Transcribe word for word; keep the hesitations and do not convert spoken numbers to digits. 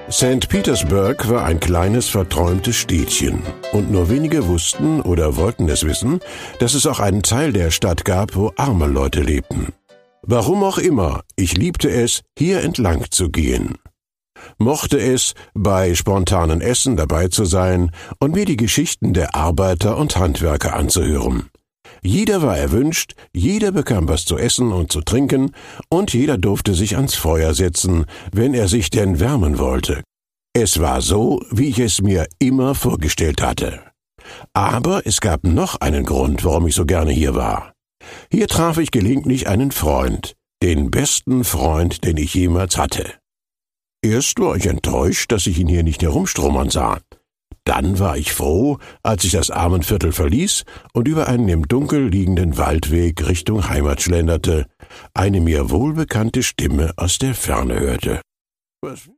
Sankt Petersburg war ein kleines, verträumtes Städtchen, und nur wenige wussten oder wollten es wissen, dass es auch einen Teil der Stadt gab, wo arme Leute lebten. Warum auch immer, ich liebte es, hier entlang zu gehen. Mochte es, bei spontanen Essen dabei zu sein und mir die Geschichten der Arbeiter und Handwerker anzuhören. Jeder war erwünscht, jeder bekam was zu essen und zu trinken, und jeder durfte sich ans Feuer setzen, wenn er sich denn wärmen wollte. Es war so, wie ich es mir immer vorgestellt hatte. Aber es gab noch einen Grund, warum ich so gerne hier war. Hier traf ich gelegentlich einen Freund, den besten Freund, den ich jemals hatte. Erst war ich enttäuscht, dass ich ihn hier nicht herumstromern sah. Dann war ich froh, als ich das Armenviertel verließ und über einen im Dunkel liegenden Waldweg Richtung Heimat schlenderte, eine mir wohlbekannte Stimme aus der Ferne hörte. Was